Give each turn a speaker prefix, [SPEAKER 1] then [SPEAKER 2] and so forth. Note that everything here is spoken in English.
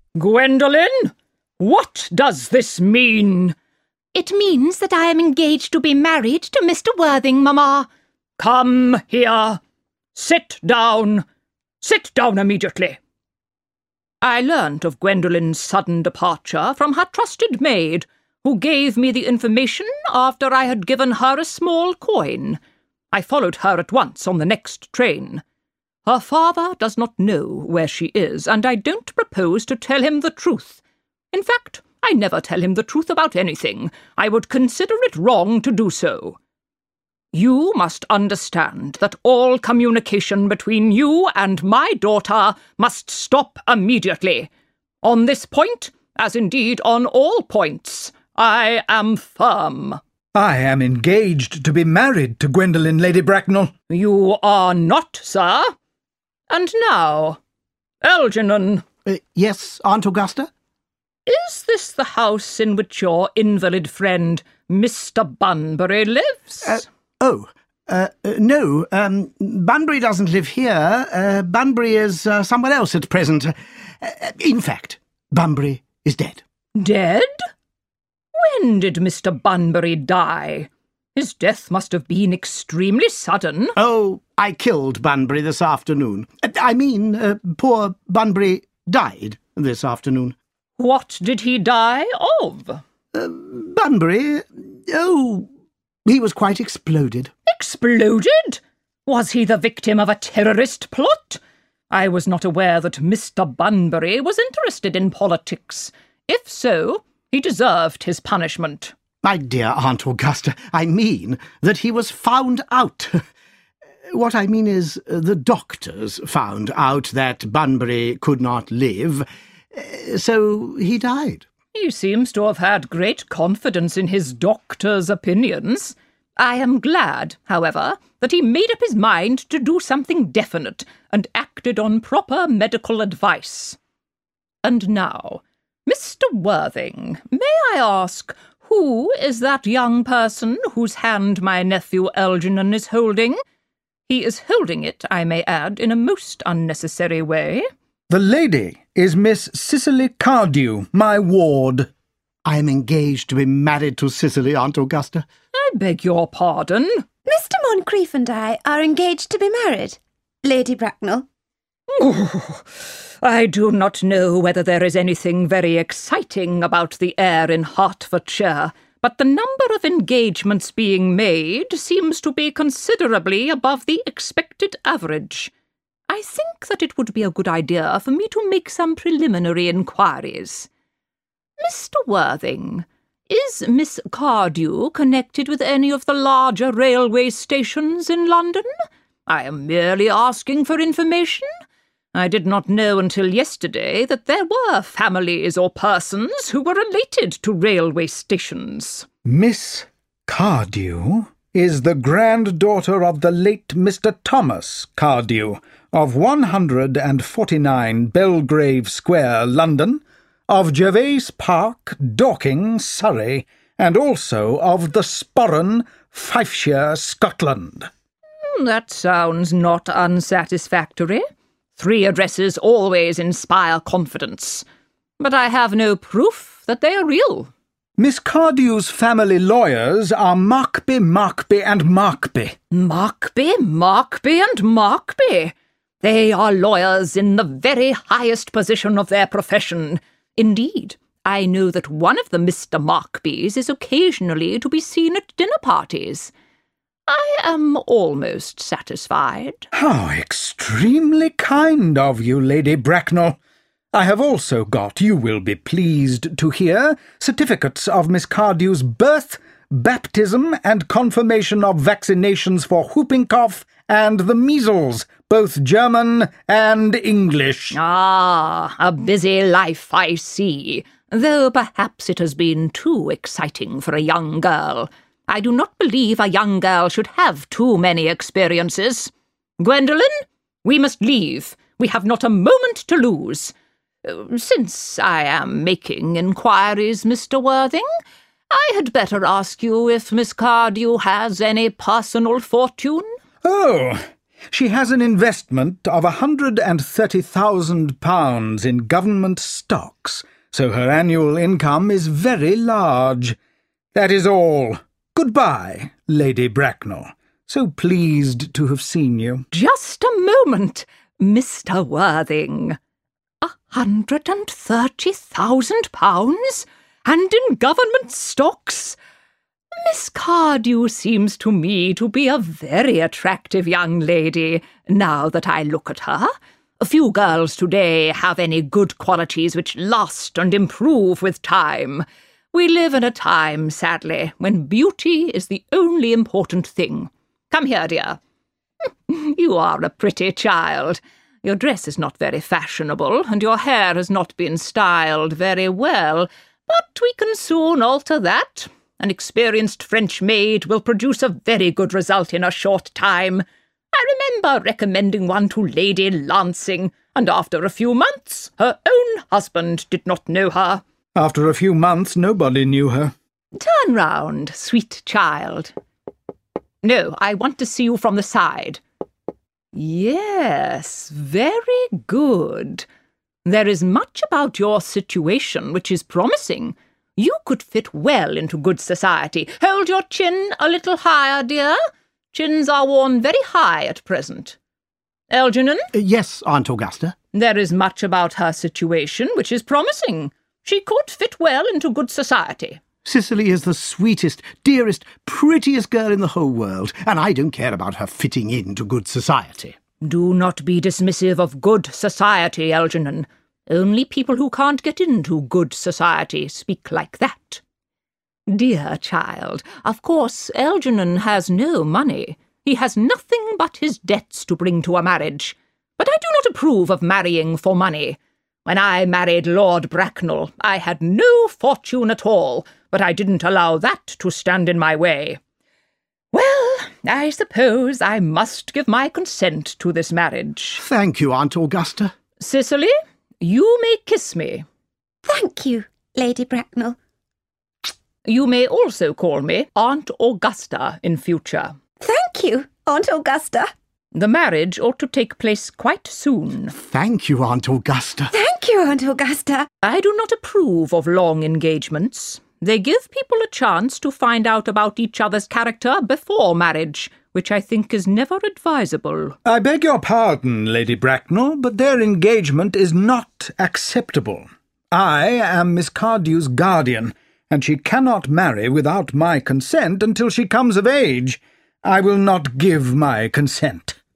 [SPEAKER 1] Gwendolen, what does this mean?
[SPEAKER 2] It means that I am engaged to be married to Mr. Worthing, Mamma.
[SPEAKER 1] Come here. Sit down. Sit down immediately. I learnt of Gwendolen's sudden departure from her trusted maid, who gave me the information after I had given her a small coin. I followed her at once on the next train. Her father does not know where she is, and I don't propose to tell him the truth. In fact, I never tell him the truth about anything. I would consider it wrong to do so. You must understand that all communication between you and my daughter must stop immediately. On this point, as indeed on all points, I am firm.
[SPEAKER 3] I am engaged to be married to Gwendolen, Lady Bracknell.
[SPEAKER 1] You are not, sir. And now, Algernon.
[SPEAKER 4] Yes, Aunt Augusta?
[SPEAKER 1] Is this the house in which your invalid friend, Mr. Bunbury, lives?
[SPEAKER 4] No. Bunbury doesn't live here. Bunbury is somewhere else at present. In fact, Bunbury is dead.
[SPEAKER 1] Dead? When did Mr. Bunbury die? His death must have been extremely sudden.
[SPEAKER 4] Oh, I killed Bunbury this afternoon. Poor Bunbury died this afternoon.
[SPEAKER 1] What did he die of?
[SPEAKER 4] Bunbury? Oh, he was quite exploded.
[SPEAKER 1] Exploded? Was he the victim of a terrorist plot? I was not aware that Mr. Bunbury was interested in politics. If so, he deserved his punishment.
[SPEAKER 4] My dear Aunt Augusta, I mean that he was found out. What I mean is the doctors found out that Bunbury could not live, so he died.
[SPEAKER 1] He seems to have had great confidence in his doctor's opinions. I am glad, however, that he made up his mind to do something definite and acted on proper medical advice. And now, Mr. Worthing, may I ask, who is that young person whose hand my nephew Algernon is holding? He is holding it, I may add, in a most unnecessary way.
[SPEAKER 3] The lady is Miss Cicely Cardew, my ward.
[SPEAKER 4] I am engaged to be married to Cicely, Aunt Augusta.
[SPEAKER 1] I beg your pardon?
[SPEAKER 2] Mr. Moncrieff and I are engaged to be married, Lady Bracknell.
[SPEAKER 1] Oh, I do not know whether there is anything very exciting about the air in Hertfordshire, but the number of engagements being made seems to be considerably above the expected average. I think that it would be a good idea for me to make some preliminary inquiries. Mr. Worthing, is Miss Cardew connected with any of the larger railway stations in London? I am merely asking for information. I did not know until yesterday that there were families or persons who were related to railway stations.
[SPEAKER 3] Miss Cardew is the granddaughter of the late Mr. Thomas Cardew, of 149 Belgrave Square, London, of Gervase Park, Dorking, Surrey, and also of the Sporran, Fifeshire, Scotland.
[SPEAKER 1] That sounds not unsatisfactory. 3 addresses always inspire confidence. But I have no proof that they are real.
[SPEAKER 3] Miss Cardew's family lawyers are Markby, Markby and Markby.
[SPEAKER 1] Markby, Markby and Markby? They are lawyers in the very highest position of their profession. Indeed, I know that one of the Mr. Markbys is occasionally to be seen at dinner parties. I am almost satisfied.
[SPEAKER 3] How extremely kind of you, Lady Bracknell. I have also got, you will be pleased to hear, certificates of Miss Cardew's birth, baptism, and confirmation of vaccinations for whooping cough and the measles, both German and English.
[SPEAKER 1] Ah, a busy life, I see, though perhaps it has been too exciting for a young girl. I do not believe a young girl should have too many experiences. Gwendolen, we must leave. We have not a moment to lose. Since I am making inquiries, Mr. Worthing, I had better ask you if Miss Cardew has any personal fortune.
[SPEAKER 3] Oh, She has an investment of £130,000 in government stocks, so her annual income is very large. That is all. Goodbye, Lady Bracknell. So pleased to have seen you.
[SPEAKER 1] Just a moment, Mr. Worthing. £130,000? And in government stocks? Miss Cardew seems to me to be a very attractive young lady, now that I look at her. Few girls today have any good qualities which last and improve with time. We live in a time, sadly, when beauty is the only important thing. Come here, dear. You are a pretty child. Your dress is not very fashionable, and your hair has not been styled very well, but we can soon alter that. An experienced French maid will produce a very good result in a short time. I remember recommending one to Lady Lancing, and after a few months her own husband did not know her.
[SPEAKER 3] After a few months, nobody knew her.
[SPEAKER 1] Turn round, sweet child. No, I want to see you from the side. Yes, very good. There is much about your situation which is promising. You could fit well into good society. Hold your chin a little higher, dear. Chins are worn very high at present. Algernon?
[SPEAKER 4] Yes, Aunt Augusta.
[SPEAKER 1] There is much about her situation which is promising. She could fit well into good society.
[SPEAKER 4] Cicely is the sweetest, dearest, prettiest girl in the whole world, and I don't care about her fitting into good society.
[SPEAKER 1] Do not be dismissive of good society, Algernon. Only people who can't get into good society speak like that. Dear child, of course Algernon has no money. He has nothing but his debts to bring to a marriage. But I do not approve of marrying for money. When I married Lord Bracknell, I had no fortune at all, but I didn't allow that to stand in my way. Well, I suppose I must give my consent to this marriage.
[SPEAKER 4] Thank you, Aunt Augusta.
[SPEAKER 1] Cicely, you may kiss me.
[SPEAKER 2] Thank you, Lady Bracknell.
[SPEAKER 1] You may also call me Aunt Augusta in future.
[SPEAKER 2] Thank you, Aunt Augusta.
[SPEAKER 1] The marriage ought to take place quite soon.
[SPEAKER 4] Thank you, Aunt Augusta.
[SPEAKER 2] Thank you, Aunt Augusta.
[SPEAKER 1] I do not approve of long engagements. They give people a chance to find out about each other's character before marriage, which I think is never advisable.
[SPEAKER 3] I beg your pardon, Lady Bracknell, but their engagement is not acceptable. I am Miss Cardew's guardian, and she cannot marry without my consent until she comes of age. I will not give my consent.